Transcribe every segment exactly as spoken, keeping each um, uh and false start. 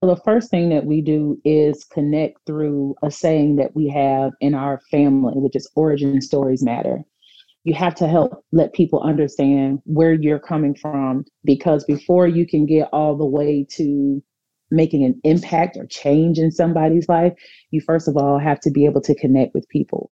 The first thing that we do is connect through a saying that we have in our family, which is origin stories matter. You have to help let people understand where you're coming from, because before you can get all the way to making an impact or change in somebody's life, you first of all have to be able to connect with people.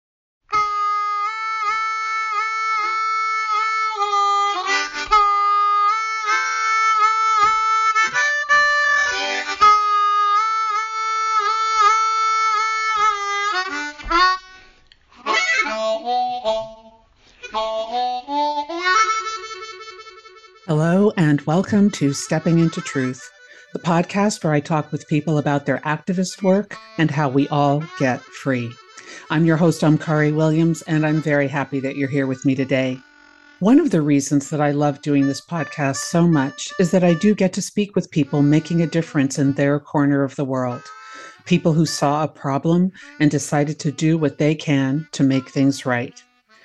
Hello, and welcome to Stepping into Truth, the podcast where I talk with people about their activist work and how we all get free. I'm your host, Omkari Williams, and I'm very happy that you're here with me today. One of the reasons that I love doing this podcast so much is that I do get to speak with people making a difference in their corner of the world. People who saw a problem and decided to do what they can to make things right.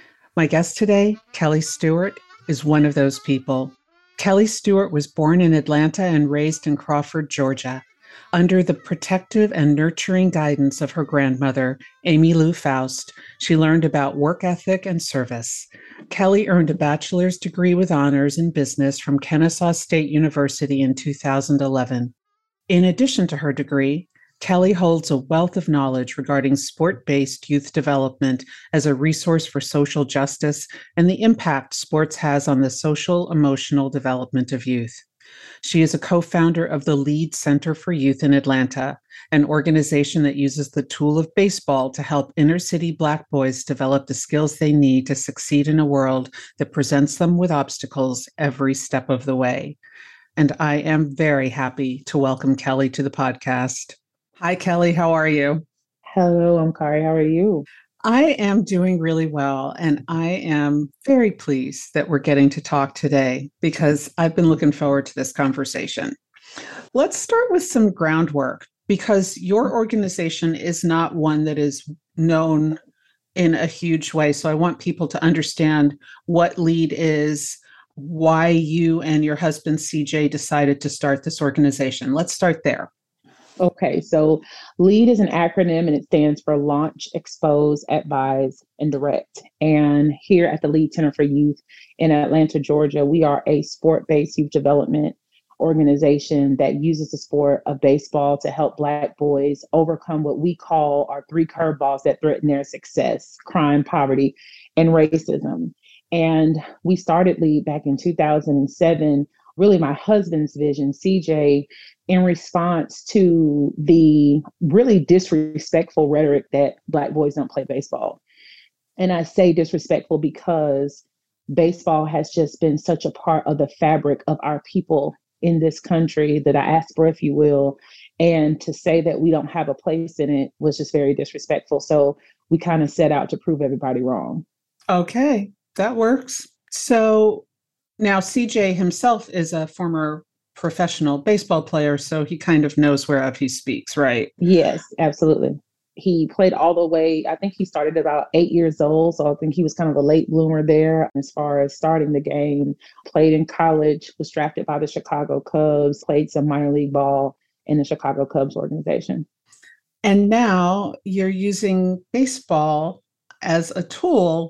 My guest today, Kelly Stewart, is one of those people. Kelly Stewart was born in Atlanta and raised in Crawford, Georgia. Under the protective and nurturing guidance of her grandmother, Amy Lou Faust, she learned about work ethic and service. Kelly earned a bachelor's degree with honors in business from Kennesaw State University in two thousand eleven. In addition to her degree, Kelly holds a wealth of knowledge regarding sport-based youth development as a resource for social justice and the impact sports has on the social emotional development of youth. She is a co-founder of the Lead Center for Youth in Atlanta, an organization that uses the tool of baseball to help inner-city Black boys develop the skills they need to succeed in a world that presents them with obstacles every step of the way. And I am very happy to welcome Kelly to the podcast. Hi, Kelly. How are you? Hello, Omkari. How are you? I am doing really well, and I am very pleased that we're getting to talk today because I've been looking forward to this conversation. Let's start with some groundwork, because your organization is not one that is known in a huge way. So I want people to understand what LEAD is, why you and your husband, C J, decided to start this organization. Let's start there. Okay, so LEAD is an acronym and it stands for Launch, Expose, Advise, and Direct. And here at the Lead Center for Youth in Atlanta, Georgia, we are a sport-based youth development organization that uses the sport of baseball to help Black boys overcome what we call our three curveballs that threaten their success: crime, poverty, and racism. And we started LEAD back in two thousand seven, really my husband's vision, C J, in response to the really disrespectful rhetoric that Black boys don't play baseball. And I say disrespectful because baseball has just been such a part of the fabric of our people in this country, the diaspora, if you will. And to say that we don't have a place in it was just very disrespectful. So we kind of set out to prove everybody wrong. Okay, that works. So now C J himself is a former professional baseball player, so he kind of knows whereof he speaks, right? Yes, absolutely. He played all the way, I think he started about eight years old, so I think he was kind of a late bloomer there as far as starting the game. Played in college, was drafted by the Chicago Cubs, played some minor league ball in the Chicago Cubs organization. And now you're using baseball as a tool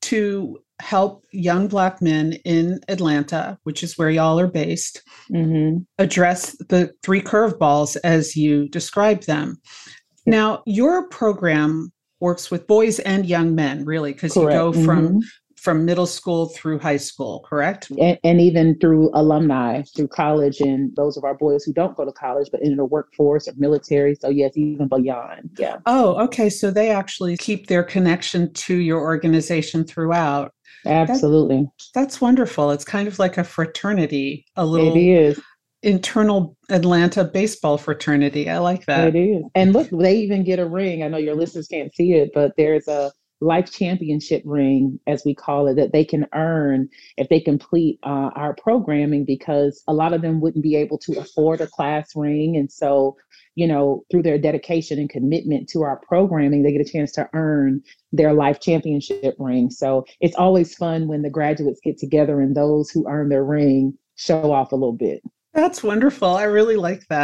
to help young Black men in Atlanta, which is where y'all are based, mm-hmm. address the three curveballs as you describe them. Now, your program works with boys and young men, really, because you go from, mm-hmm. from middle school through high school, correct? And, and even through alumni, through college, and those of our boys who don't go to college, but in the workforce or military. So yes, even beyond. Yeah. Oh, okay. So they actually keep their connection to your organization throughout. Absolutely. That, that's wonderful. It's kind of like a fraternity, a little it is. internal Atlanta baseball fraternity. I like that. It is. And look, they even get a ring. I know your listeners can't see it, but there's a life championship ring, as we call it, that they can earn if they complete uh, our programming, because a lot of them wouldn't be able to afford a class ring. And so, you know, through their dedication and commitment to our programming, they get a chance to earn their life championship ring. So it's always fun when the graduates get together and those who earn their ring show off a little bit. That's wonderful. I really like that.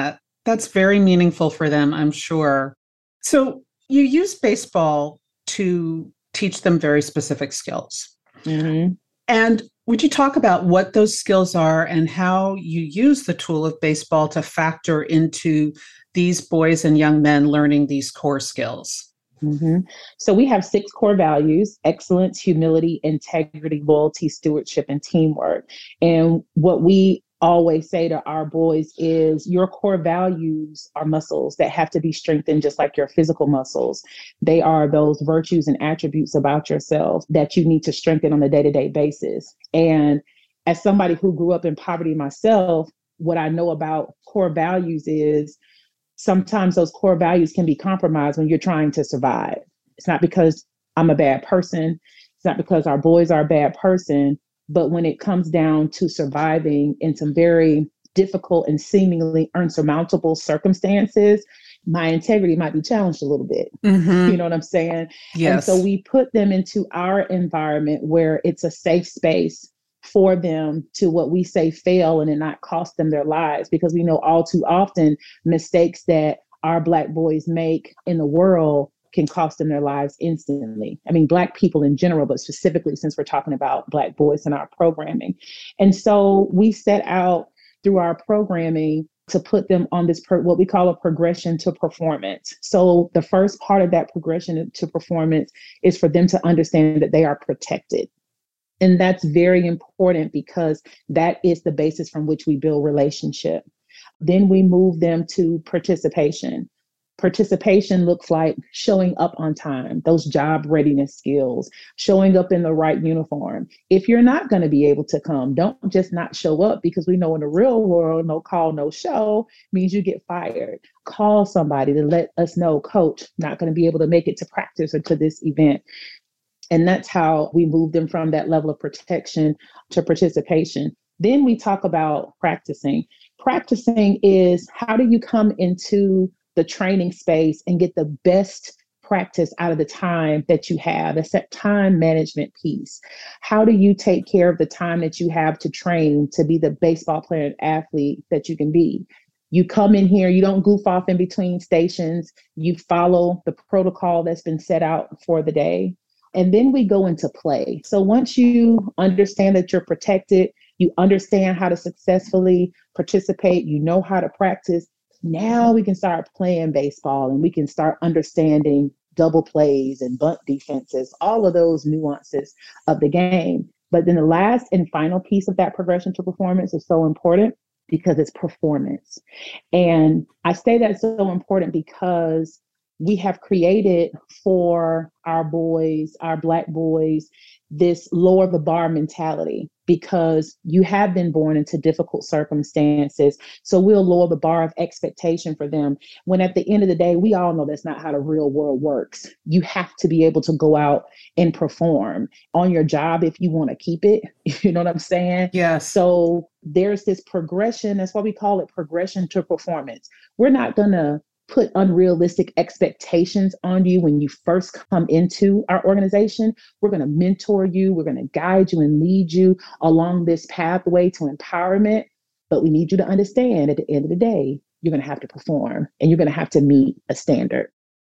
That's very meaningful for them, I'm sure. So you use baseball to teach them very specific skills. Mm-hmm. And would you talk about what those skills are and how you use the tool of baseball to factor into these boys and young men learning these core skills? Mm-hmm. So we have six core values: excellence, humility, integrity, loyalty, stewardship, and teamwork. And what we always say to our boys is your core values are muscles that have to be strengthened just like your physical muscles. They are those virtues and attributes about yourself that you need to strengthen on a day-to-day basis. And as somebody who grew up in poverty myself, what I know about core values is sometimes those core values can be compromised when you're trying to survive. It's not because I'm a bad person. It's not because our boys are a bad person. But when it comes down to surviving in some very difficult and seemingly unsurmountable circumstances, my integrity might be challenged a little bit. Mm-hmm. You know what I'm saying? Yes. And so we put them into our environment where it's a safe space for them to, what we say, fail and it not cost them their lives, because we know all too often mistakes that our Black boys make in the world can cost them their lives instantly. I mean, Black people in general, but specifically since we're talking about Black boys in our programming. And so we set out through our programming to put them on this, pro- what we call a progression to performance. So the first part of that progression to performance is for them to understand that they are protected. And that's very important because that is the basis from which we build relationship. Then we move them to participation. Participation looks like showing up on time, those job readiness skills, showing up in the right uniform. If you're not going to be able to come, don't just not show up, because we know in the real world, no call, no show means you get fired. Call somebody to let us know, coach, not going to be able to make it to practice or to this event. And that's how we move them from that level of protection to participation. Then we talk about practicing. Practicing is, how do you come into the training space and get the best practice out of the time that you have? It's that time management piece. How do you take care of the time that you have to train to be the baseball player and athlete that you can be? You come in here, you don't goof off in between stations, you follow the protocol that's been set out for the day. And then we go into play. So once you understand that you're protected, you understand how to successfully participate, you know how to practice, now we can start playing baseball and we can start understanding double plays and bunt defenses, all of those nuances of the game. But then the last and final piece of that progression to performance is so important because it's performance. And I say that's so important because we have created for our boys, our Black boys, this lower the bar mentality, because you have been born into difficult circumstances. So we'll lower the bar of expectation for them, when at the end of the day, we all know that's not how the real world works. You have to be able to go out and perform on your job if you want to keep it. You know what I'm saying? Yes. So there's this progression. That's why we call it progression to performance. We're not going to put unrealistic expectations on you when you first come into our organization. We're going to mentor you. We're going to guide you and lead you along this pathway to empowerment. But we need you to understand, at the end of the day, you're going to have to perform and you're going to have to meet a standard.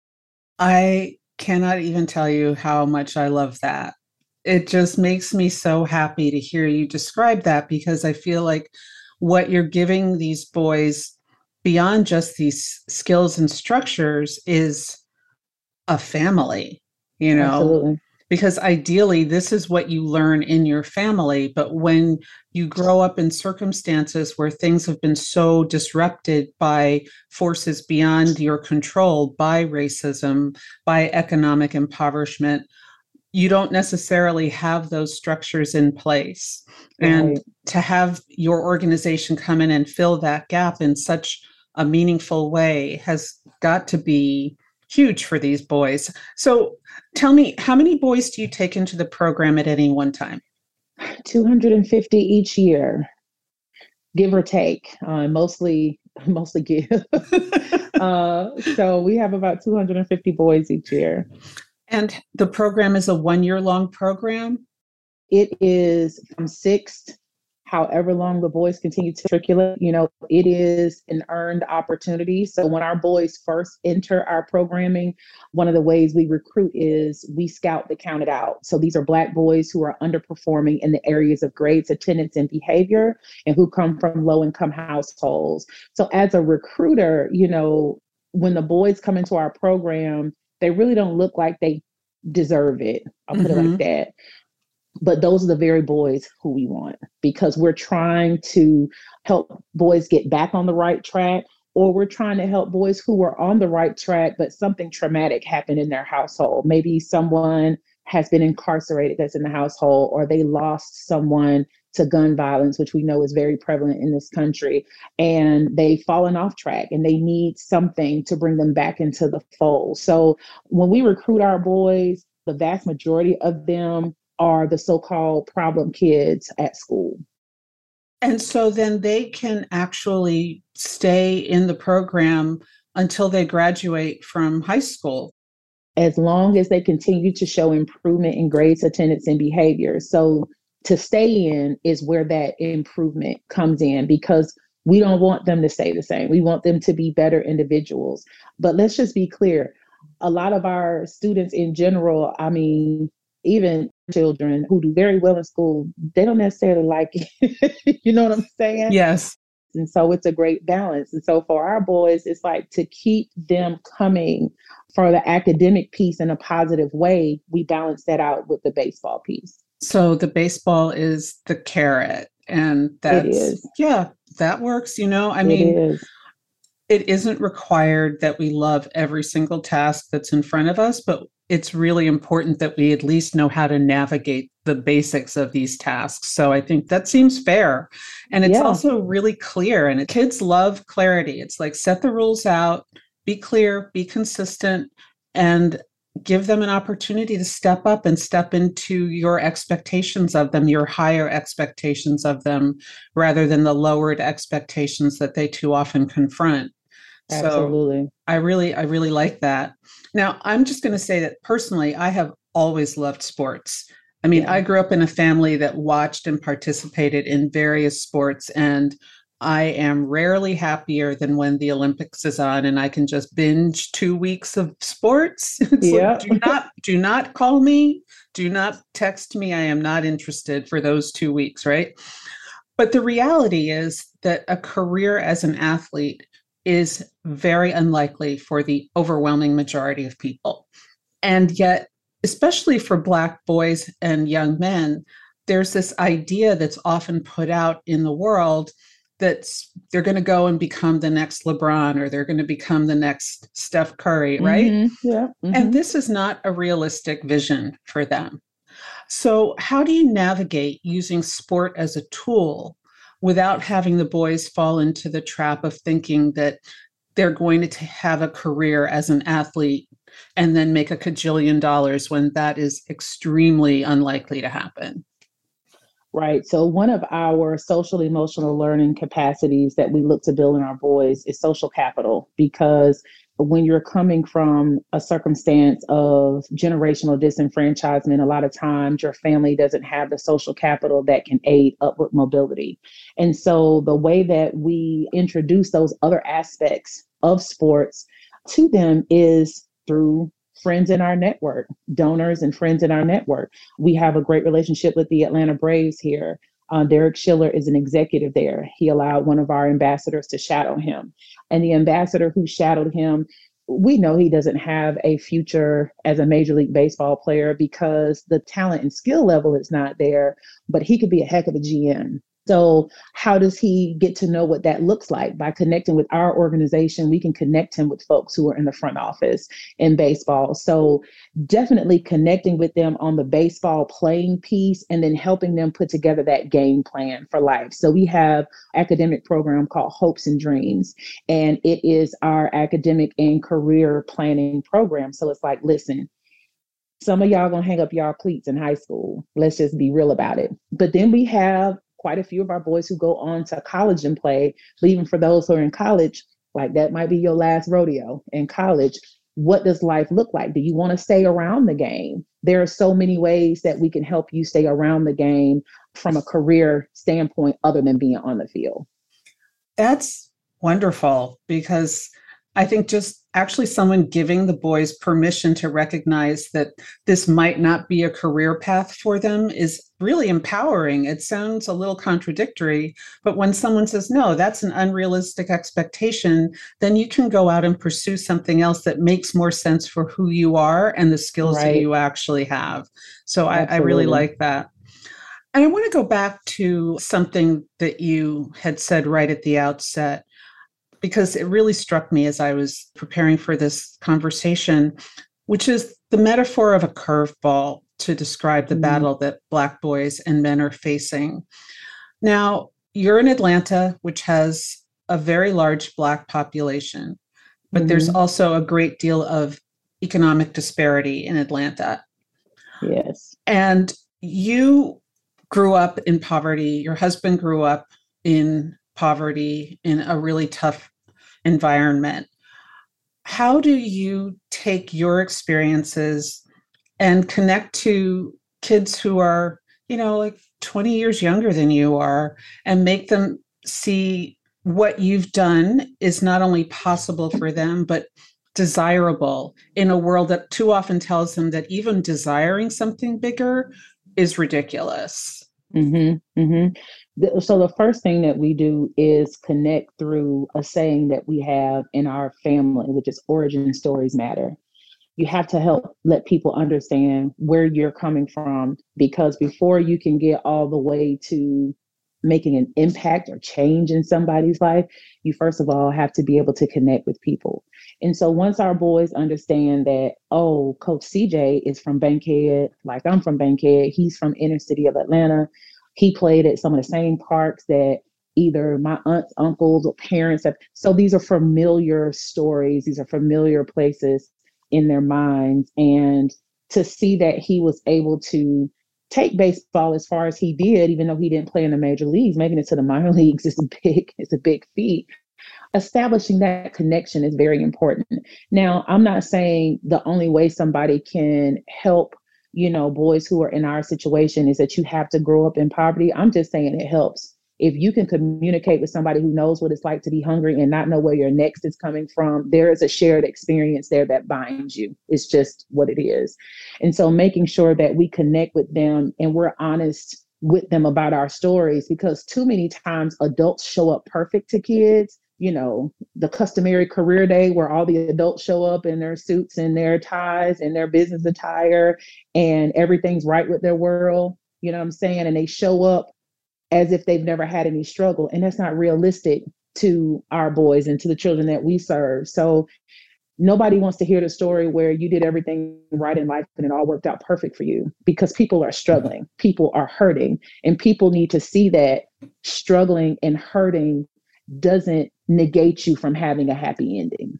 I cannot even tell you how much I love that. It just makes me so happy to hear you describe that, because I feel like what you're giving these boys beyond just these skills and structures is a family, you know, Absolutely. Because ideally this is what you learn in your family. But when you grow up in circumstances where things have been so disrupted by forces beyond your control, by racism, by economic impoverishment, you don't necessarily have those structures in place. Right. And to have your organization come in and fill that gap in such a meaningful way has got to be huge for these boys. So tell me, how many boys do you take into the program at any one time? two hundred fifty each year, give or take, uh, mostly, mostly give. uh, so we have about two hundred fifty boys each year. And the program is a one year long program? It is from sixth however long the boys continue to matriculate, you know, it is an earned opportunity. So when our boys first enter our programming, one of the ways we recruit is we scout the counted out. So these are Black boys who are underperforming in the areas of grades, attendance, and behavior, and who come from low income households. So as a recruiter, you know, when the boys come into our program, they really don't look like they deserve it. I'll put mm-hmm. it like that. But those are the very boys who we want, because we're trying to help boys get back on the right track, or we're trying to help boys who are on the right track, but something traumatic happened in their household. Maybe someone has been incarcerated that's in the household, or they lost someone to gun violence, which we know is very prevalent in this country, and they've fallen off track and they need something to bring them back into the fold. So when we recruit our boys, the vast majority of them are the so-called problem kids at school. And so then they can actually stay in the program until they graduate from high school. As long as they continue to show improvement in grades, attendance, and behavior. So to stay in is where that improvement comes in, because we don't want them to stay the same. We want them to be better individuals. But let's just be clear. A lot of our students in general, I mean, even children who do very well in school, they don't necessarily like it. You know what I'm saying? Yes. And so it's a great balance. And so for our boys, it's like to keep them coming for the academic piece in a positive way, we balance that out with the baseball piece. So the baseball is the carrot. And that's, it is. yeah, that works. You know, I mean, it is. It isn't required that we love every single task that's in front of us, but it's really important that we at least know how to navigate the basics of these tasks. So I think that seems fair. And it's yeah. also really clear. And kids love clarity. It's like, set the rules out, be clear, be consistent, and give them an opportunity to step up and step into your expectations of them, your higher expectations of them, rather than the lowered expectations that they too often confront. Absolutely. So I really, I really like that. Now, I'm just going to say that personally, I have always loved sports. I mean, yeah. I grew up in a family that watched and participated in various sports, and I am rarely happier than when the Olympics is on and I can just binge two weeks of sports. It's yeah. like, do not, do not call me. Do not text me. I am not interested for those two weeks, right? But the reality is that a career as an athlete is very unlikely for the overwhelming majority of people. And yet, especially for Black boys and young men, there's this idea that's often put out in the world that they're going to go and become the next LeBron, or they're going to become the next Steph Curry, right? Mm-hmm. Yeah. Mm-hmm. And this is not a realistic vision for them. So how do you navigate using sport as a tool without having the boys fall into the trap of thinking that they're going to t- have a career as an athlete and then make a cajillion dollars, when that is extremely unlikely to happen? Right. So one of our social emotional learning capacities that we look to build in our boys is social capital, because when you're coming from a circumstance of generational disenfranchisement, a lot of times your family doesn't have the social capital that can aid upward mobility. And so the way that we introduce those other aspects of sports to them is through friends in our network, donors and friends in our network. We have a great relationship with the Atlanta Braves here. Uh, Derek Schiller is an executive there. He allowed one of our ambassadors to shadow him. And the ambassador who shadowed him, we know he doesn't have a future as a Major League Baseball player because the talent and skill level is not there, but he could be a heck of a G M. So how does he get to know what that looks like? By connecting with our organization, we can connect him with folks who are in the front office in baseball. So definitely connecting with them on the baseball playing piece, and then helping them put together that game plan for life. So we have an academic program called Hopes and Dreams, and it is our academic and career planning program. So it's like, listen, some of y'all gonna hang up y'all cleats in high school. Let's just be real about it. But then we have quite a few of our boys who go on to college and play. But even for those who are in college, like that might be your last rodeo in college. what does life look like? Do you want to stay around the game? There are so many ways that we can help you stay around the game from a career standpoint other than being on the field. That's wonderful, because I think just actually someone giving the boys permission to recognize that this might not be a career path for them is really empowering. It sounds a little contradictory, but when someone says, no, that's an unrealistic expectation, then you can go out and pursue something else that makes more sense for who you are and the skills right. that you actually have. So I, I really like that. And I want to go back to something that you had said right at the outset, because it really struck me as I was preparing for this conversation, which is the metaphor of a curveball to describe the mm-hmm. battle that Black boys and men are facing. Now, you're in Atlanta, which has a very large Black population, but mm-hmm. there's also a great deal of economic disparity in Atlanta. Yes. And you grew up in poverty. Your husband grew up in poverty in a really tough environment. How do you take your experiences and connect to kids who are, you know, like twenty years younger than you are, and make them see what you've done is not only possible for them, but desirable in a world that too often tells them that even desiring something bigger is ridiculous? Mm-hmm, mm-hmm. So the first thing that we do is connect through a saying that we have in our family, which is origin stories matter. You have to help let people understand where you're coming from, because before you can get all the way to making an impact or change in somebody's life, you first of all have to be able to connect with people. And so once our boys understand that, oh, Coach C J is from Bankhead, like I'm from Bankhead, he's from inner city of Atlanta. He played at some of the same parks that either my aunts, uncles, or parents have. So these are familiar stories. These are familiar places in their minds. And to see that he was able to take baseball as far as he did, even though he didn't play in the major leagues, making it to the minor leagues is a big, it's a big feat. Establishing that connection is very important. Now, I'm not saying the only way somebody can help, you know, boys who are in our situation is that you have to grow up in poverty. I'm just saying it helps. If you can communicate with somebody who knows what it's like to be hungry and not know where your next is coming from, there is a shared experience there that binds you. It's just what it is. And so making sure that we connect with them and we're honest with them about our stories, because too many times adults show up perfect to kids. You know, the customary career day where all the adults show up in their suits and their ties and their business attire and everything's right with their world. You know what I'm saying? And they show up as if they've never had any struggle. And that's not realistic to our boys and to the children that we serve. So nobody wants to hear the story where you did everything right in life and it all worked out perfect for you, because people are struggling, people are hurting, and people need to see that struggling and hurting doesn't negate you from having a happy ending.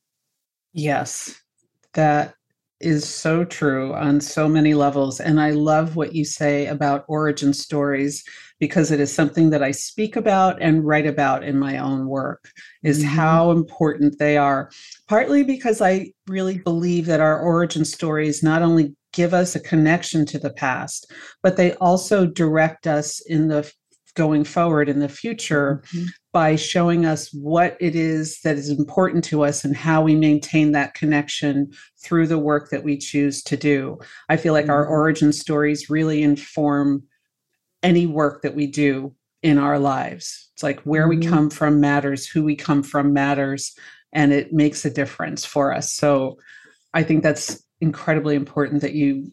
Yes, that is so true on so many levels. And I love what you say about origin stories, because it is something that I speak about and write about in my own work, is mm-hmm. how important they are. Partly because I really believe that our origin stories not only give us a connection to the past, but they also direct us in the going forward in the future mm-hmm. by showing us what it is that is important to us and how we maintain that connection through the work that we choose to do. I feel like mm-hmm. our origin stories really inform any work that we do in our lives. It's like where mm-hmm. we come from matters, who we come from matters, and it makes a difference for us. So I think that's incredibly important that you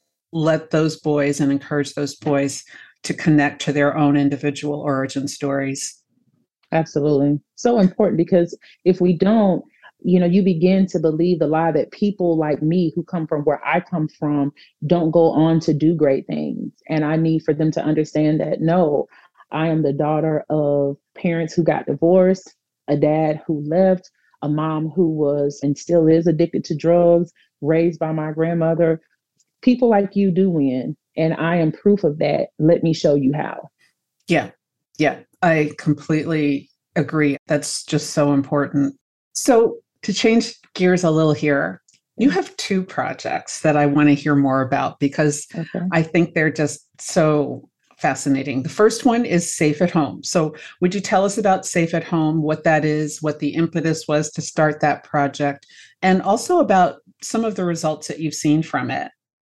let those boys and encourage those boys to connect to their own individual origin stories. Absolutely. So important, because if we don't, you know, you begin to believe the lie that people like me who come from where I come from don't go on to do great things. And I need for them to understand that, no, I am the daughter of parents who got divorced, a dad who left, a mom who was and still is addicted to drugs, raised by my grandmother. People like you do win. And I am proof of that. Let me show you how. Yeah. Yeah. I completely agree. That's just so important. So to change gears a little here, You have two projects that I want to hear more about because Okay. I think they're just so fascinating. The first one is Safe at Home. So, would you tell us about Safe at Home, what that is, what the impetus was to start that project, and also about some of the results that you've seen from it?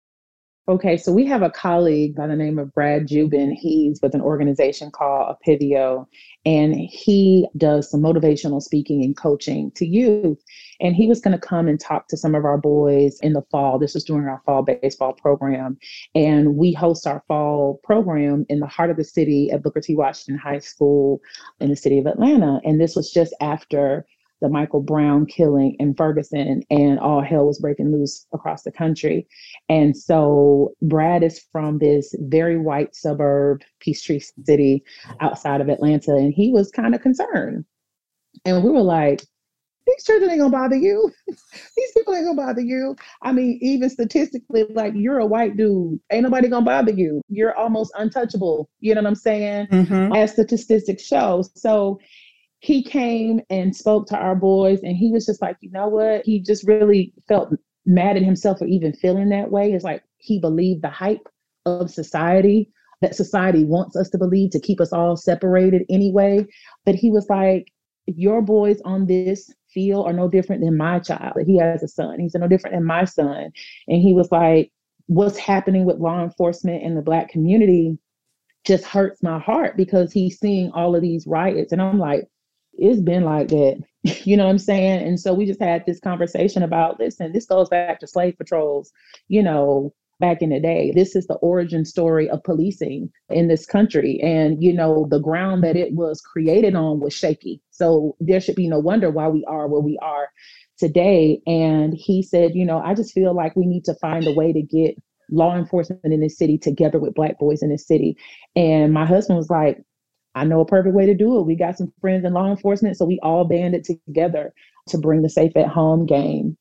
Okay, so we have a colleague by the name of Brad Jubin. He's with an organization called Apivio, and he does some motivational speaking and coaching to youth. And he was going to come and talk to some of our boys in the fall. This was during our fall baseball program. And we host our fall program in the heart of the city at Booker T. Washington High School in the city of Atlanta. And this was just after the Michael Brown killing in Ferguson, and all hell was breaking loose across the country. And so Brad is from this very white suburb, Peachtree City, outside of Atlanta, and he was kind of concerned. And we were like, these children ain't gonna bother you. These people ain't gonna bother you. I mean, even statistically, like, you're a white dude. Ain't nobody gonna bother you. You're almost untouchable. You know what I'm saying? Mm-hmm. As statistics show. So he came and spoke to our boys, and he was just like, you know what? He just really felt mad at himself for even feeling that way. It's like he believed the hype of society, that society wants us to believe to keep us all separated anyway. But he was like, your boys on this field are no different than my child. He has a son. He said, no different than my son. And he was like, what's happening with law enforcement in the Black community just hurts my heart, because he's seeing all of these riots. And I'm like, it's been like that. You know what I'm saying? And so we just had this conversation about, listen, this goes back to slave patrols, you know, back in the day. This is the origin story of policing in this country. And, you know, the ground that it was created on was shaky. So there should be no wonder why we are where we are today. And he said, you know, I just feel like we need to find a way to get law enforcement in this city together with Black boys in this city. And my husband was like, I know a perfect way to do it. We got some friends in law enforcement, so we all banded together to bring the Safe at Home game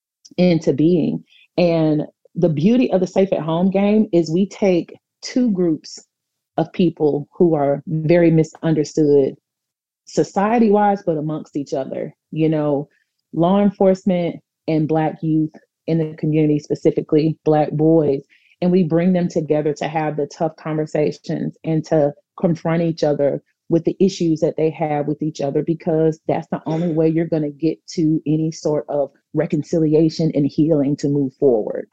into being. And the beauty of the Safe at Home game is we take two groups of people who are very misunderstood society-wise, but amongst each other, you know, law enforcement and Black youth in the community, specifically Black boys. And we bring them together to have the tough conversations and to confront each other with the issues that they have with each other, because that's the only way you're going to get to any sort of reconciliation and healing to move forward.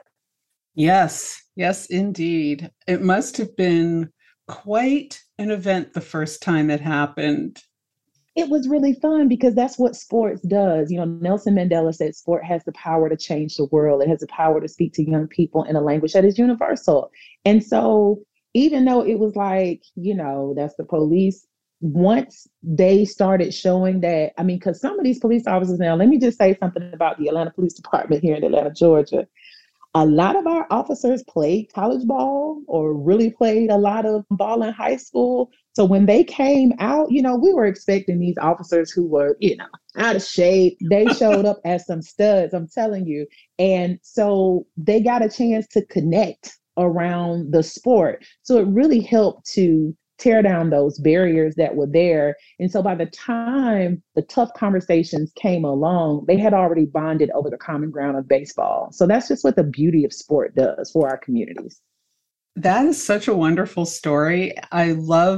Yes, yes, indeed. It must have been quite an event the first time it happened. It was really fun because that's what sports does. You know, Nelson Mandela said sport has the power to change the world. It has the power to speak to young people in a language that is universal. And so even though it was like, you know, that's the police, once they started showing that, I mean, because some of these police officers now, let me just say something about the Atlanta Police Department here in Atlanta, Georgia. A lot of our officers played college ball or really played a lot of ball in high school. So when they came out, you know, we were expecting these officers who were, you know, out of shape. They showed up as some studs, I'm telling you. And so they got a chance to connect around the sport. So it really helped to tear down those barriers that were there. And so by the time the tough conversations came along, they had already bonded over the common ground of baseball. So that's just what the beauty of sport does for our communities. That is such a wonderful story. I love,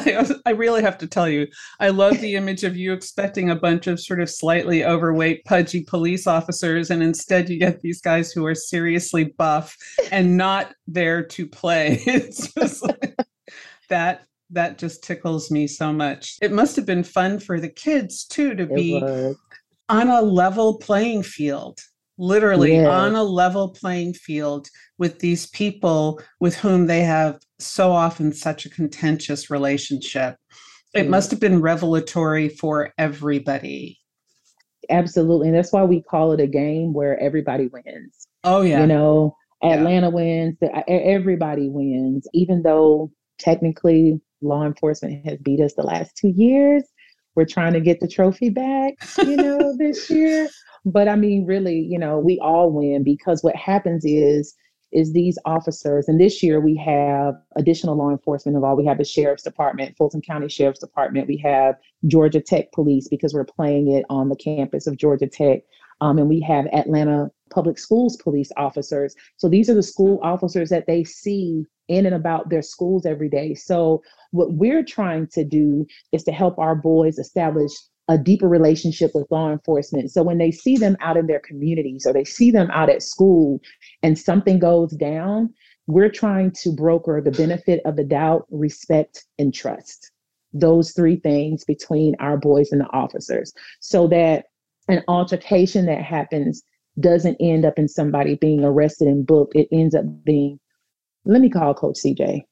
I really have to tell you, I love the image of you expecting a bunch of sort of slightly overweight, pudgy police officers, and instead you get these guys who are seriously buff and not there to play. It's just like, that that just tickles me so much. It must have been fun for the kids too to It be was. on a level playing field, literally Yes. on a level playing field with these people with whom they have so often such a contentious relationship. It Yeah. must have been revelatory for everybody. Absolutely. And that's why we call it a game where everybody wins. Oh, yeah. You know, Yeah. Atlanta wins, the- e- everybody wins, even though technically law enforcement has beat us the last two years. We're trying to get the trophy back, you know, this year. But I mean, really, you know, we all win, because what happens is, is these officers, and this year we have additional law enforcement involved. We have the Sheriff's Department, Fulton County Sheriff's Department. We have Georgia Tech Police, because we're playing it on the campus of Georgia Tech. Um, and we have Atlanta public schools police officers. So these are the school officers that they see in and about their schools every day. So what we're trying to do is to help our boys establish a deeper relationship with law enforcement. So when they see them out in their communities or they see them out at school and something goes down, we're trying to broker the benefit of the doubt, respect, and trust. Those three things between our boys and the officers, so that an altercation that happens doesn't end up in somebody being arrested and booked. It ends up being, let me call Coach C J,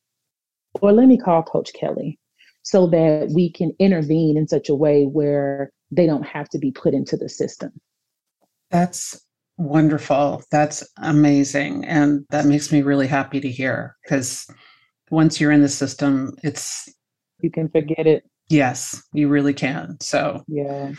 or let me call Coach Kelly, so that we can intervene in such a way where they don't have to be put into the system. That's wonderful. That's amazing. And that makes me really happy to hear, because once you're in the system, it's... You can forget it. Yes, you really can. So, yeah.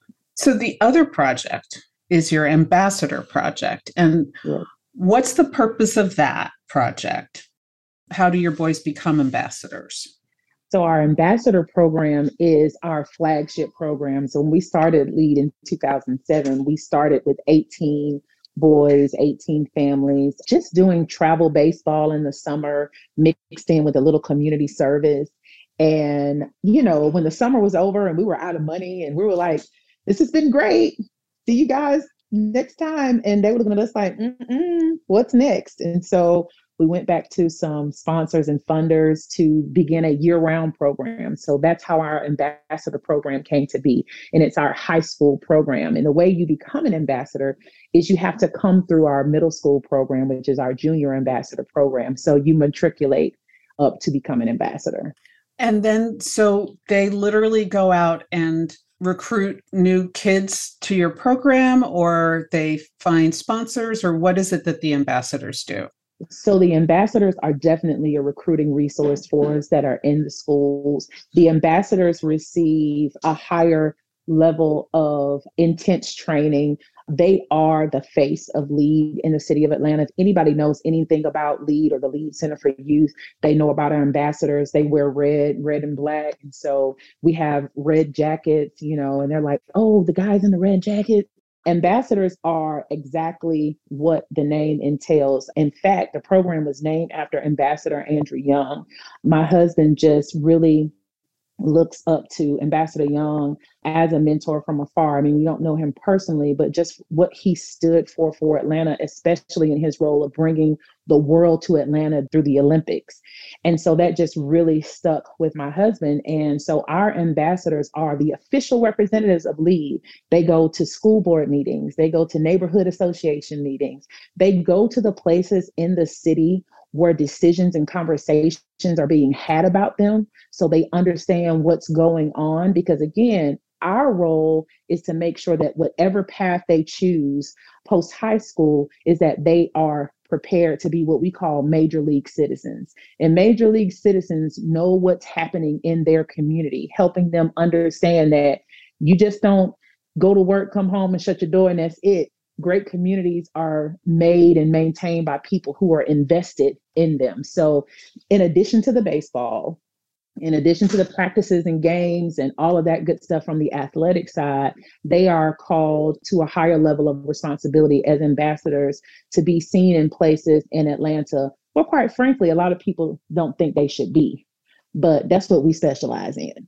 So the other project is your ambassador project. And yeah. What's the purpose of that project? How do your boys become ambassadors? So our ambassador program is our flagship program. So when we started LEAD in two thousand seven, we started with eighteen boys, eighteen families, just doing travel baseball in the summer, mixed in with a little community service. And, you know, when the summer was over and we were out of money and we were like, this has been great. See you guys next time. And they were looking at us like, Mm-mm, what's next? And so we went back to some sponsors and funders to begin a year-round program. So that's how our ambassador program came to be. And it's our high school program. And the way you become an ambassador is you have to come through our middle school program, which is our junior ambassador program. So you matriculate up to become an ambassador. And then, so they literally go out and recruit new kids to your program, or they find sponsors, or what is it that the ambassadors do? So the ambassadors are definitely a recruiting resource for us that are in the schools. The ambassadors receive a higher level of intense training. They are the face of LEAD in the city of Atlanta. If anybody knows anything about LEAD or the LEAD Center for Youth, they know about our ambassadors. They wear red, red and black. And so we have red jackets, you know, and they're like, oh, the guys in the red jacket. Ambassadors are exactly what the name entails. In fact, the program was named after Ambassador Andrew Young. My husband just really looks up to Ambassador Young as a mentor from afar. I mean, we don't know him personally, but just what he stood for for Atlanta, especially in his role of bringing the world to Atlanta through the Olympics. And so that just really stuck with my husband. And so our ambassadors are the official representatives of LEAD. They go to school board meetings. They go to neighborhood association meetings. They go to the places in the city where decisions and conversations are being had about them, so they understand what's going on. Because again, our role is to make sure that whatever path they choose post high school is that they are prepared to be what we call major league citizens. And major league citizens know what's happening in their community, helping them understand that you just don't go to work, come home and shut your door and that's it. Great communities are made and maintained by people who are invested in them. So in addition to the baseball, in addition to the practices and games and all of that good stuff from the athletic side, they are called to a higher level of responsibility as ambassadors to be seen in places in Atlanta where, quite frankly, a lot of people don't think they should be. But that's what we specialize in.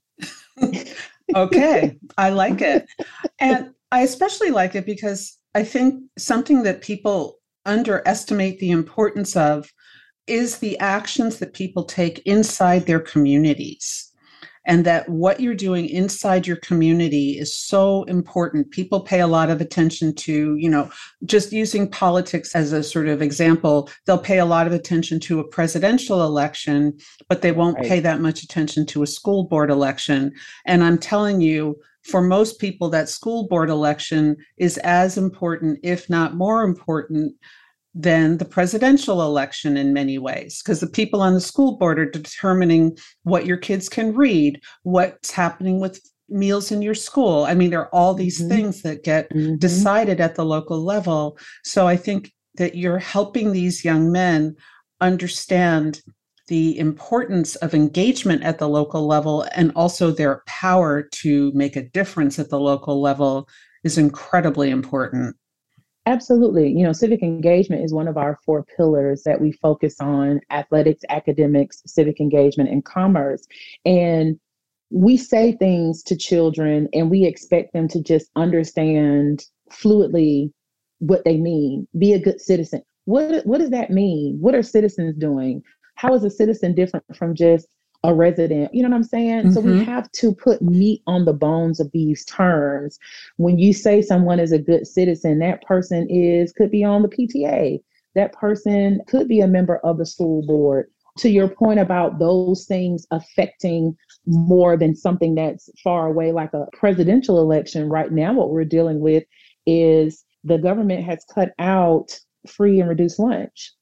Okay, I like it. And I especially like it because I think something that people underestimate the importance of is the actions that people take inside their communities. And that what you're doing inside your community is so important. People pay a lot of attention to, you know, just using politics as a sort of example, they'll pay a lot of attention to a presidential election, but they won't Right. pay that much attention to a school board election. And I'm telling you, for most people, that school board election is as important, if not more important, than the presidential election in many ways, because the people on the school board are determining what your kids can read, what's happening with meals in your school. I mean, there are all these mm-hmm. things that get mm-hmm. decided at the local level. So I think that you're helping these young men understand the importance of engagement at the local level, and also their power to make a difference at the local level is incredibly important. Absolutely. You know, civic engagement is one of our four pillars that we focus on: athletics, academics, civic engagement, and commerce. And we say things to children and we expect them to just understand fluidly what they mean. Be a good citizen. What, what does that mean? What are citizens doing? How is a citizen different from just a resident? You know what I'm saying? So we Mm-hmm. have to put meat on the bones of these terms. When you say someone is a good citizen, that person is could be on the P T A. That person could be a member of the school board. To your point about those things affecting more than something that's far away, like a presidential election, right now, what we're dealing with is the government has cut out free and reduced lunch.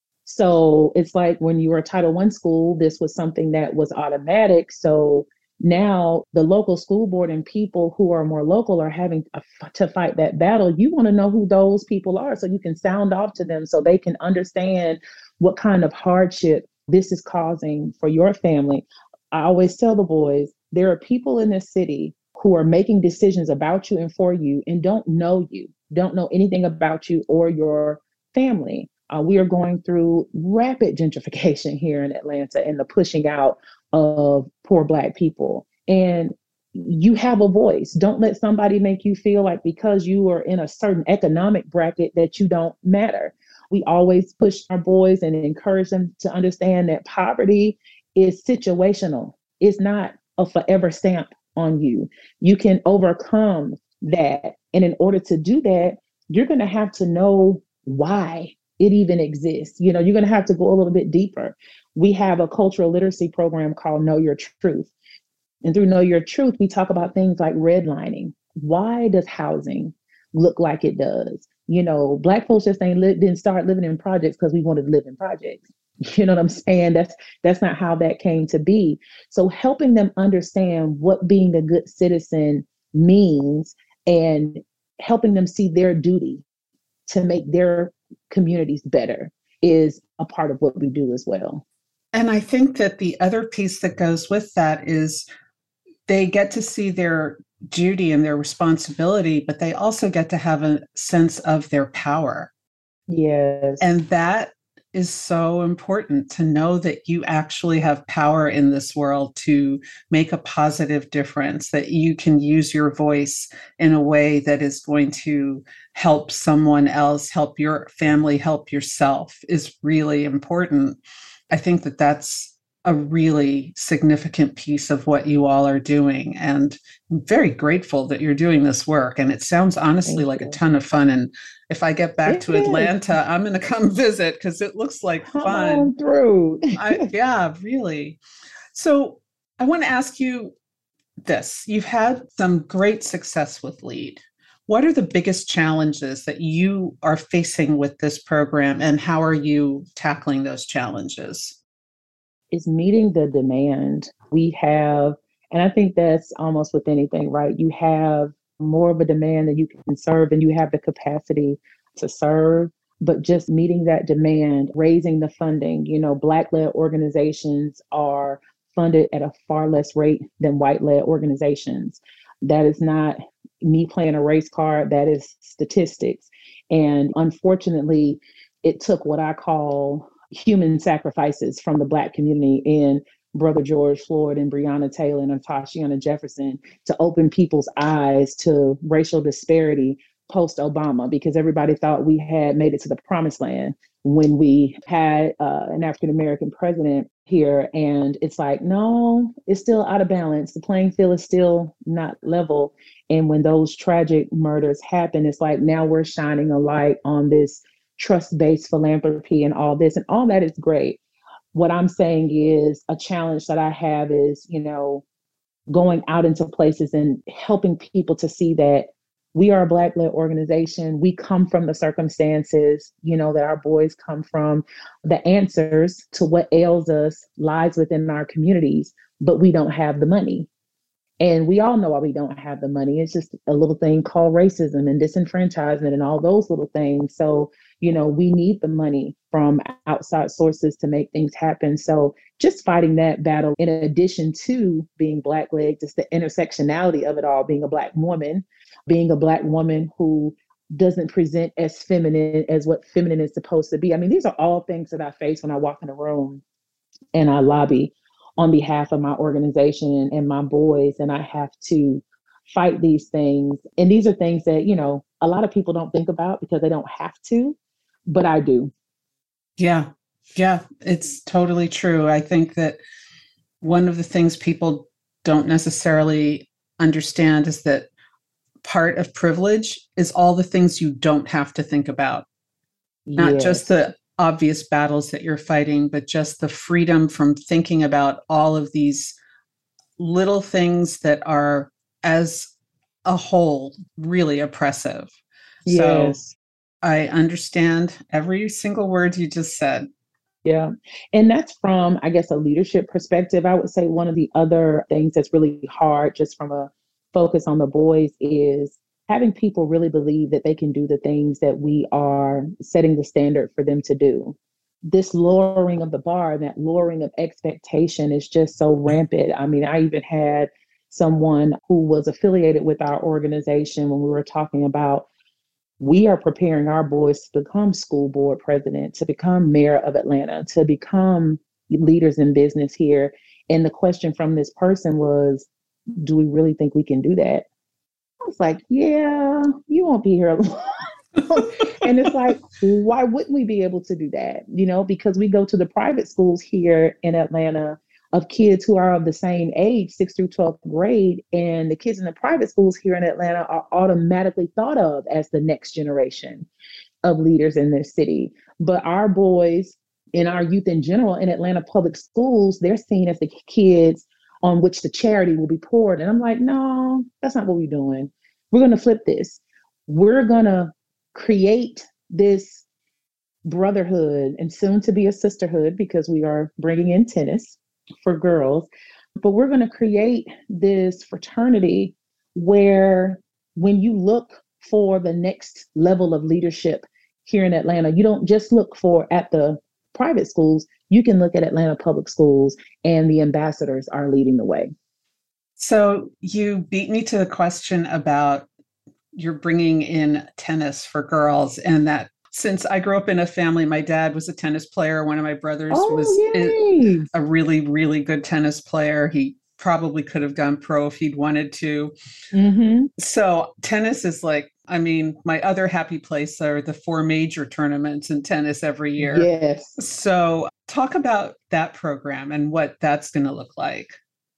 So it's like when you were a Title One school, this was something that was automatic. So now the local school board and people who are more local are having to fight that battle. You want to know who those people are so you can sound off to them so they can understand what kind of hardship this is causing for your family. I always tell the boys, there are people in this city who are making decisions about you and for you and don't know you, don't know anything about you or your family. Uh, we are going through rapid gentrification here in Atlanta and the pushing out of poor Black people. And you have a voice. Don't let somebody make you feel like because you are in a certain economic bracket that you don't matter. We always push our boys and encourage them to understand that poverty is situational. It's not a forever stamp on you. You can overcome that. And in order to do that, you're going to have to know why it even exists. You know, you're going to have to go a little bit deeper. We have a cultural literacy program called Know Your Truth. And through Know Your Truth, we talk about things like redlining. Why does housing look like it does? You know, Black folks just ain't li- didn't start living in projects because we wanted to live in projects. You know what I'm saying? That's that's not how that came to be. So helping them understand what being a good citizen means and helping them see their duty to make their communities better is a part of what we do as well. And I think that the other piece that goes with that is they get to see their duty and their responsibility, but they also get to have a sense of their power. Yes. And that is so important to know that you actually have power in this world to make a positive difference, that you can use your voice in a way that is going to help someone else, help your family, help yourself is really important. I think that that's a really significant piece of what you all are doing. And I'm very grateful that you're doing this work. And it sounds honestly Thank like a you. ton of fun. And if I get back It to is. Atlanta, I'm going to come visit because it looks like Come fun. on through. I, yeah, really. So I want to ask you this. You've had some great success with LEAD. What are the biggest challenges that you are facing with this program, and how are you tackling those challenges? Is meeting the demand. We have, and I think that's almost with anything, right? You have more of a demand than you can serve, and you have the capacity to serve. But just meeting that demand, raising the funding, you know, Black led organizations are funded at a far less rate than white led organizations. That is not me playing a race card, that is statistics. And unfortunately, it took what I call human sacrifices from the Black community in Brother George Floyd and Breonna Taylor and Tashiana Jefferson to open people's eyes to racial disparity post Obama, because everybody thought we had made it to the promised land when we had uh, an African American president here. And it's like, no, it's still out of balance. The playing field is still not level. And when those tragic murders happen, it's like now we're shining a light on this trust-based philanthropy and all this, and all that is great. What I'm saying is a challenge that I have is, you know, going out into places and helping people to see that we are a Black-led organization. We come from the circumstances, you know, that our boys come from. The answers to what ails us lies within our communities, but we don't have the money. And we all know why we don't have the money. It's just a little thing called racism and disenfranchisement and all those little things. So, you know, we need the money from outside sources to make things happen. So just fighting that battle, in addition to being Black-led, just the intersectionality of it all, being a Black woman, being a Black woman who doesn't present as feminine as what feminine is supposed to be. I mean, these are all things that I face when I walk in a room and I lobby on behalf of my organization and my boys, and I have to fight these things. And these are things that, you know, a lot of people don't think about because they don't have to, but I do. Yeah. Yeah, it's totally true. I think that one of the things people don't necessarily understand is that part of privilege is all the things you don't have to think about, not Yes. just the obvious battles that you're fighting, but just the freedom from thinking about all of these little things that are, as a whole, really oppressive. Yes. So I understand every single word you just said. Yeah. And that's from, I guess, a leadership perspective. I would say one of the other things that's really hard, just from a focus on the boys, is having people really believe that they can do the things that we are setting the standard for them to do. This lowering of the bar, that lowering of expectation is just so rampant. I mean, I even had someone who was affiliated with our organization when we were talking about, we are preparing our boys to become school board president, to become mayor of Atlanta, to become leaders in business here. And the question from this person was, do we really think we can do that? I was like, yeah, you won't be here long. And it's like, why wouldn't we be able to do that? You know, because we go to the private schools here in Atlanta of kids who are of the same age, sixth through twelfth grade. And the kids in the private schools here in Atlanta are automatically thought of as the next generation of leaders in this city. But our boys and our youth in general in Atlanta public schools, they're seen as the kids on which the charity will be poured. And I'm like, no, that's not what we're doing. We're going to flip this. We're going to create this brotherhood and soon to be a sisterhood, because we are bringing in tennis for girls. But we're going to create this fraternity where when you look for the next level of leadership here in Atlanta, you don't just look for at the private schools, you can look at Atlanta public schools, and the ambassadors are leading the way. So you beat me to the question about you're bringing in tennis for girls, and that since I grew up in a family, my dad was a tennis player. One of my brothers oh, was a really, really good tennis player. He probably could have gone pro if he'd wanted to. Mm-hmm. So tennis is like, I mean, my other happy place are the four major tournaments in tennis every year. Yes. So talk about that program and what that's going to look like.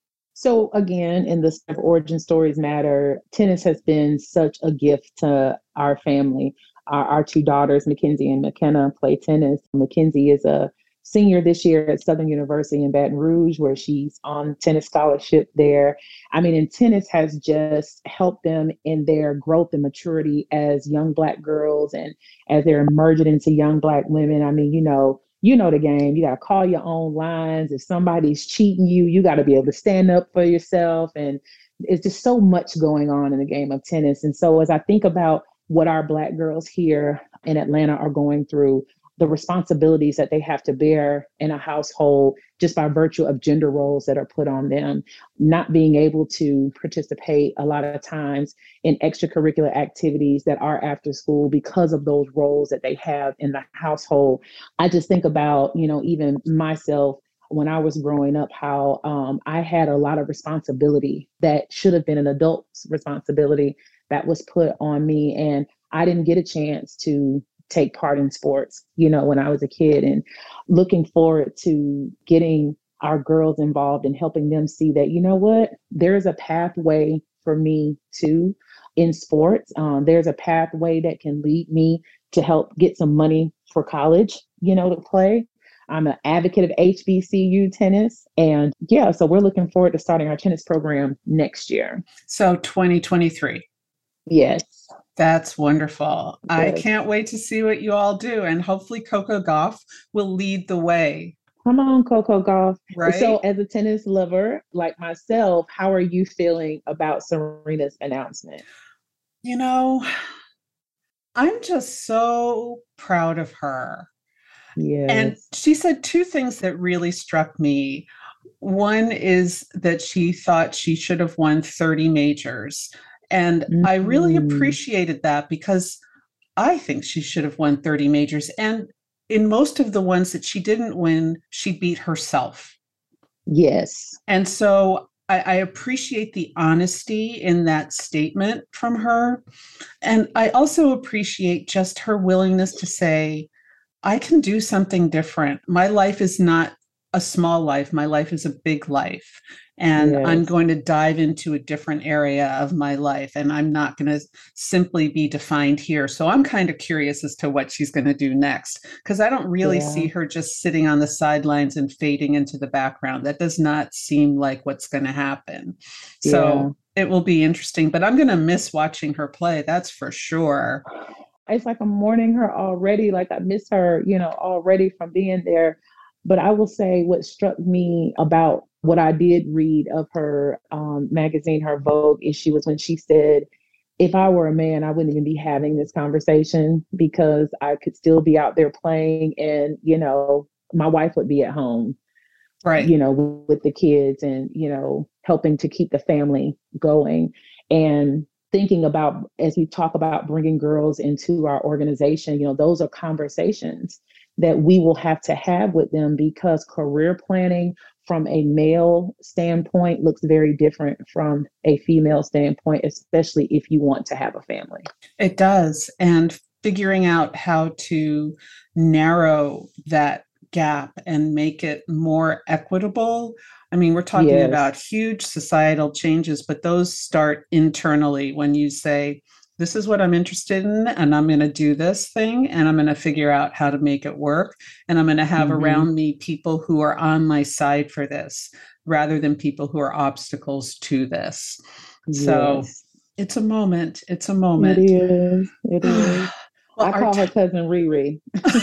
So again, in the Origin Stories Matter, tennis has been such a gift to our family. Our, our two daughters, Mackenzie and McKenna, play tennis. Mackenzie is a senior this year at Southern University in Baton Rouge, where she's on tennis scholarship there. I mean, and tennis has just helped them in their growth and maturity as young Black girls and as they're emerging into young Black women. I mean, you know, you know the game. You got to call your own lines. If somebody's cheating you, you got to be able to stand up for yourself. And it's just so much going on in the game of tennis. And so as I think about what our Black girls here in Atlanta are going through, the responsibilities that they have to bear in a household just by virtue of gender roles that are put on them, not being able to participate a lot of times in extracurricular activities that are after school because of those roles that they have in the household. I just think about, you know, even myself when I was growing up, how um, I had a lot of responsibility that should have been an adult's responsibility that was put on me. And I didn't get a chance to take part in sports, you know, when I was a kid, and looking forward to getting our girls involved and helping them see that, you know what, there's a pathway for me too in sports. Um, there's a pathway that can lead me to help get some money for college, you know, to play. I'm an advocate of H B C U tennis. And yeah, so we're looking forward to starting our tennis program next year. So twenty twenty-three. Yes. That's wonderful. Yes. I can't wait to see what you all do. And hopefully Coco Gauff will lead the way. Come on, Coco Gauff. Right? So as a tennis lover like myself, how are you feeling about Serena's announcement? You know, I'm just so proud of her. Yes. And she said two things that really struck me. One is that she thought she should have won thirty majors. And mm-hmm. I really appreciated that, because I think she should have won thirty majors. And in most of the ones that she didn't win, she beat herself. Yes. And so I, I appreciate the honesty in that statement from her. And I also appreciate just her willingness to say, I can do something different. My life is not a small life. My life is a big life. And yes. I'm going to dive into a different area of my life. And I'm not going to simply be defined here. So I'm kind of curious as to what she's going to do next, because I don't really yeah. see her just sitting on the sidelines and fading into the background. That does not seem like what's going to happen. So yeah. it will be interesting, but I'm going to miss watching her play. That's for sure. It's like I'm mourning her already. Like I miss her, you know, already from being there. But I will say what struck me about what I did read of her um, magazine, her Vogue issue, was when she said, if I were a man, I wouldn't even be having this conversation because I could still be out there playing and, you know, my wife would be at home, right? You know, with the kids and, you know, helping to keep the family going. And thinking about, as we talk about bringing girls into our organization, you know, those are conversations that we will have to have with them, because career planning from a male standpoint looks very different from a female standpoint, especially if you want to have a family. It does. And figuring out how to narrow that gap and make it more equitable. I mean, we're talking yes. about huge societal changes, but those start internally when you say, this is what I'm interested in, and I'm going to do this thing, and I'm going to figure out how to make it work. And I'm going to have mm-hmm. around me people who are on my side for this, rather than people who are obstacles to this. Yes. So it's a moment. It's a moment. It is. It is. Well, I call t- her cousin Riri.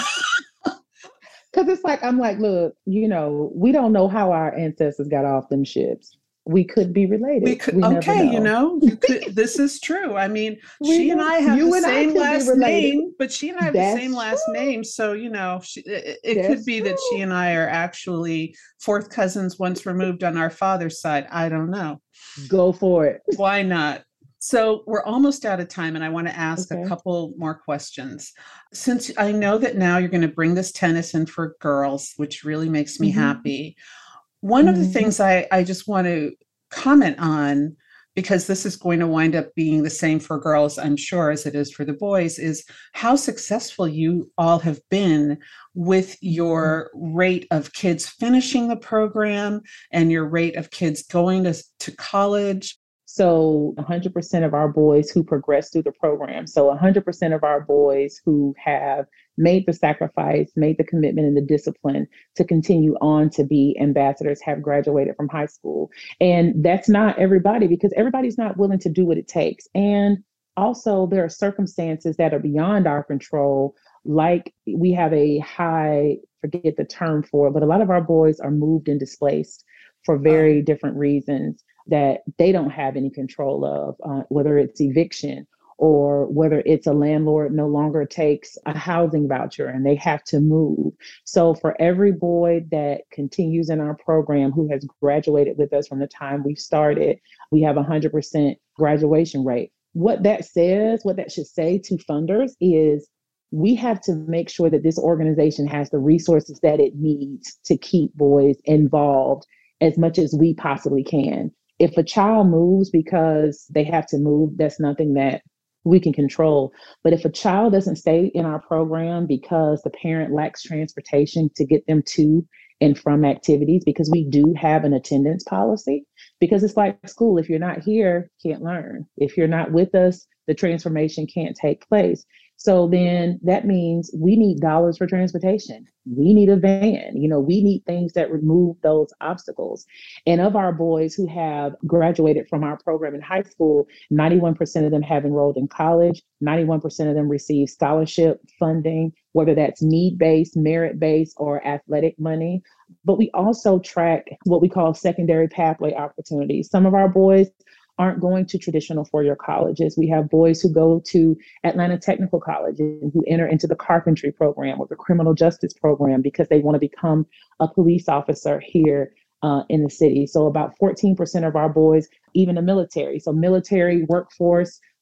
Because it's like, I'm like, look, you know, we don't know how our ancestors got off them ships. We could be related. We could, we okay, know. you know, you could, this is true. I mean, she and I have the same last name, but she and I have That's the same last true. name. So, you know, she, it, it could be true. That she and I are actually fourth cousins once removed on our father's side. I don't know. Go for it. Why not? So we're almost out of time, and I want to ask okay. a couple more questions. Since I know that now you're going to bring this tennis in for girls, which really makes me mm-hmm. happy. One mm-hmm. of the things I, I just want to comment on, because this is going to wind up being the same for girls, I'm sure, as it is for the boys, is how successful you all have been with your rate of kids finishing the program and your rate of kids going to, to college. So one hundred percent of our boys who progress through the program, so one hundred percent of our boys who have made the sacrifice, made the commitment and the discipline to continue on to be ambassadors have graduated from high school. And that's not everybody, because everybody's not willing to do what it takes. And also there are circumstances that are beyond our control. Like we have a high, forget the term for it, but a lot of our boys are moved and displaced for very different reasons that they don't have any control of, uh, whether it's eviction or whether it's a landlord no longer takes a housing voucher and they have to move. So for every boy that continues in our program who has graduated with us from the time we started, we have a one hundred percent graduation rate. What that says, what that should say to funders is we have to make sure that this organization has the resources that it needs to keep boys involved as much as we possibly can. If a child moves because they have to move, that's nothing that we can control. But if a child doesn't stay in our program because the parent lacks transportation to get them to and from activities, because we do have an attendance policy, because it's like school. If you're not here, you can't learn. If you're not with us, the transformation can't take place. So then that means we need dollars for transportation. We need a van. You know, we need things that remove those obstacles. And of our boys who have graduated from our program in high school, ninety-one percent of them have enrolled in college. ninety-one percent of them receive scholarship funding, whether that's need-based, merit-based, or athletic money. But we also track what we call secondary pathway opportunities. Some of our boys aren't going to traditional four-year colleges. We have boys who go to Atlanta Technical College and who enter into the carpentry program or the criminal justice program because they want to become a police officer here uh, in the city. So about fourteen percent of our boys, even the military. So military workforce,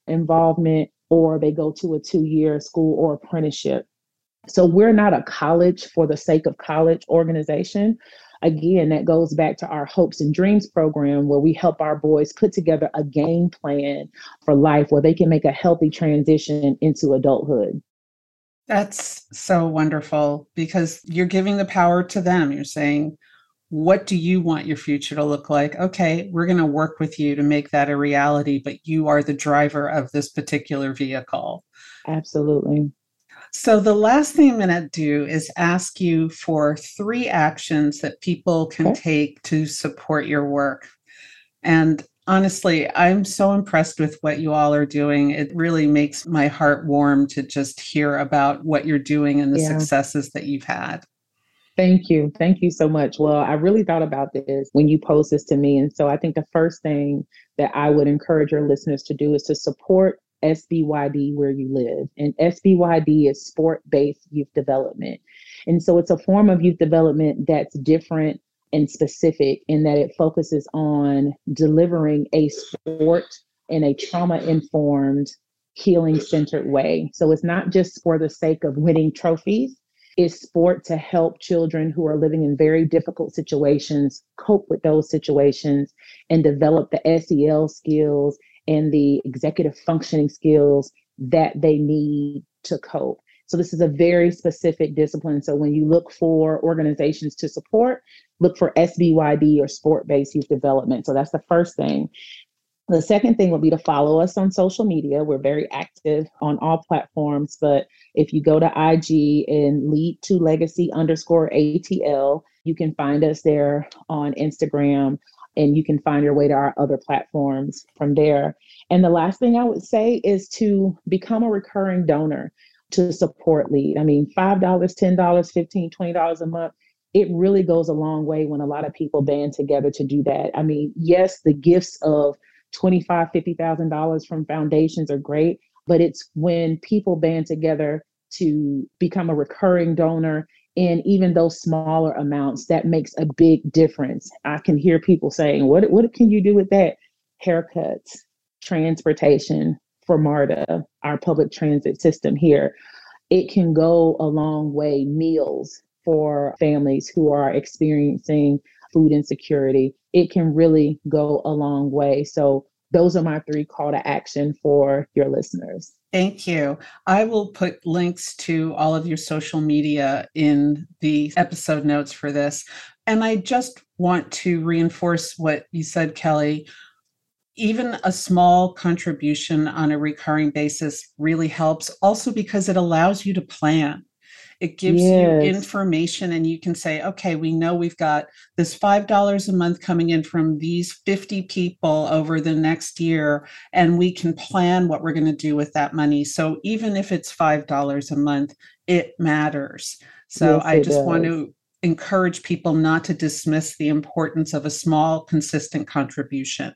involvement, or they go to a two-year school or apprenticeship. So we're not a college for the sake of college organization. Again, that goes back to our Hopes and Dreams program, where we help our boys put together a game plan for life where they can make a healthy transition into adulthood. That's so wonderful, because you're giving the power to them. You're saying, what do you want your future to look like? Okay, we're going to work with you to make that a reality, but you are the driver of this particular vehicle. Absolutely. So the last thing I'm going to do is ask you for three actions that people can okay. take to support your work. And honestly, I'm so impressed with what you all are doing. It really makes my heart warm to just hear about what you're doing and the yeah. successes that you've had. Thank you. Thank you so much. Well, I really thought about this when you posed this to me. And so I think the first thing that I would encourage your listeners to do is to support S B Y D where you live. And S B Y D is sport-based youth development. And so it's a form of youth development that's different and specific in that it focuses on delivering a sport in a trauma-informed, healing-centered way. So it's not just for the sake of winning trophies. It's sport to help children who are living in very difficult situations cope with those situations and develop the S E L skills and the executive functioning skills that they need to cope. So this is a very specific discipline. So when you look for organizations to support, look for S B Y D or sport-based youth development. So that's the first thing. The second thing would be to follow us on social media. We're very active on all platforms, but if you go to I G and lead to legacy underscore A T L, you can find us there on Instagram, and you can find your way to our other platforms from there. And the last thing I would say is to become a recurring donor to support LEAD. I mean, five dollars, ten dollars, fifteen dollars, twenty dollars a month. It really goes a long way when a lot of people band together to do that. I mean, yes, the gifts of twenty-five thousand dollars, fifty thousand dollars from foundations are great, but it's when people band together to become a recurring donor in even those smaller amounts that makes a big difference. I can hear people saying, what, what can you do with that? Haircuts, transportation for MARTA, our public transit system here. It can go a long way. Meals for families who are experiencing food insecurity. It can really go a long way. So those are my three call to action for your listeners. Thank you. I will put links to all of your social media in the episode notes for this. And I just want to reinforce what you said, Kelly. Even a small contribution on a recurring basis really helps, also because it allows you to plan. It gives yes. you information, and you can say, okay, we know we've got this five dollars a month coming in from these fifty people over the next year, and we can plan what we're going to do with that money. So even if it's five dollars a month, it matters. So yes, I just does. want to encourage people not to dismiss the importance of a small, consistent contribution.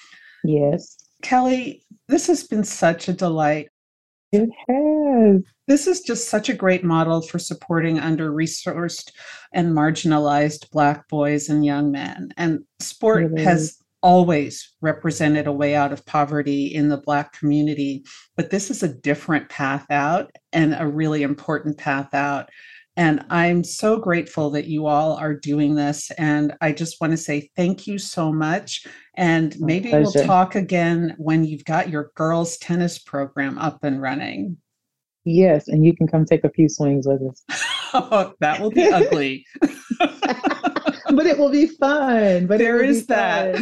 Yes. Kelly, this has been such a delight. It has. This is just such a great model for supporting under-resourced and marginalized Black boys and young men. And sport really? has always represented a way out of poverty in the Black community, but this is a different path out and a really important path out. And I'm so grateful that you all are doing this. And I just want to say thank you so much. And My maybe pleasure. we'll talk again when you've got your girls' tennis program up and running. Yes, and you can come take a few swings with us. Oh, that will be ugly. But it will be fun. But there is that.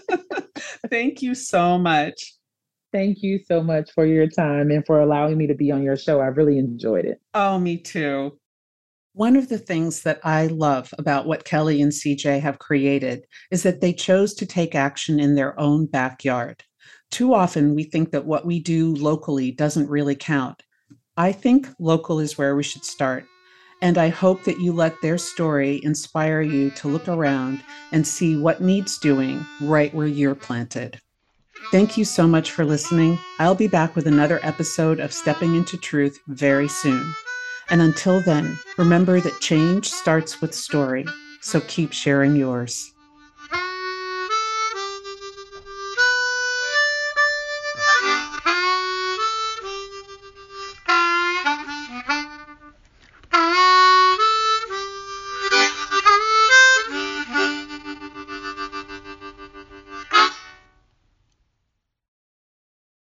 Thank you so much. Thank you so much for your time and for allowing me to be on your show. I really enjoyed it. Oh, me too. One of the things that I love about what Kelly and C J have created is that they chose to take action in their own backyard. Too often we think that what we do locally doesn't really count. I think local is where we should start. And I hope that you let their story inspire you to look around and see what needs doing right where you're planted. Thank you so much for listening. I'll be back with another episode of Stepping into Truth very soon. And until then, remember that change starts with story. So keep sharing yours.